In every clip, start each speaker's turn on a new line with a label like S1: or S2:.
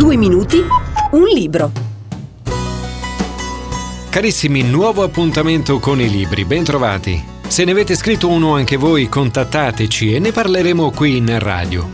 S1: 2 minuti, un libro.
S2: Carissimi, nuovo appuntamento con i libri, bentrovati. Se ne avete scritto uno anche voi, contattateci e ne parleremo qui in radio.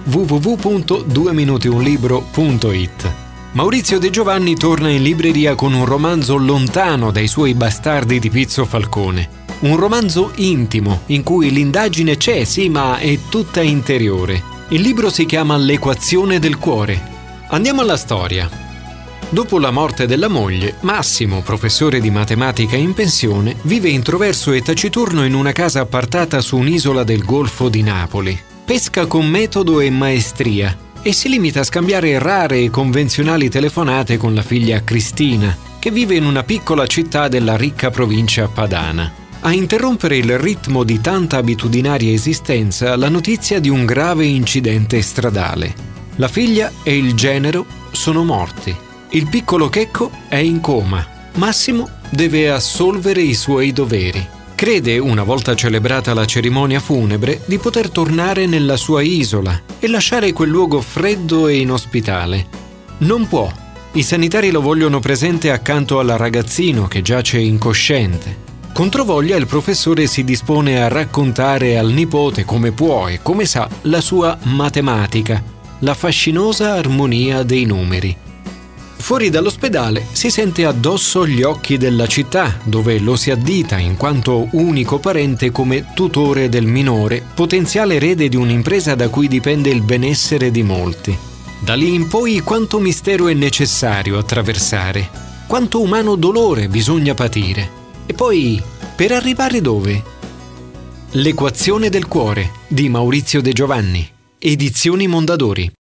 S2: www.dueminutiunlibro.it. Maurizio De Giovanni torna in libreria con un romanzo lontano dai suoi bastardi di Pizzo Falcone. Un romanzo intimo, in cui l'indagine c'è, sì, ma è tutta interiore. Il libro si chiama L'equazione del cuore. Andiamo alla storia. Dopo la morte della moglie, Massimo, professore di matematica in pensione, vive introverso e taciturno in una casa appartata su un'isola del Golfo di Napoli. Pesca con metodo e maestria e si limita a scambiare rare e convenzionali telefonate con la figlia Cristina, che vive in una piccola città della ricca provincia padana. A interrompere il ritmo di tanta abitudinaria esistenza, la notizia di un grave incidente stradale. La figlia e il genero sono morti. Il piccolo Checco è in coma. Massimo deve assolvere i suoi doveri. Crede, una volta celebrata la cerimonia funebre, di poter tornare nella sua isola e lasciare quel luogo freddo e inospitale. Non può. I sanitari lo vogliono presente accanto al ragazzino che giace incosciente. Controvoglia, il professore si dispone a raccontare al nipote come può e come sa la sua matematica, la fascinosa armonia dei numeri. Fuori dall'ospedale si sente addosso gli occhi della città, dove lo si addita in quanto unico parente come tutore del minore, potenziale erede di un'impresa da cui dipende il benessere di molti. Da lì in poi quanto mistero è necessario attraversare, quanto umano dolore bisogna patire. E poi, per arrivare dove? L'equazione del cuore di Maurizio De Giovanni, Edizioni Mondadori.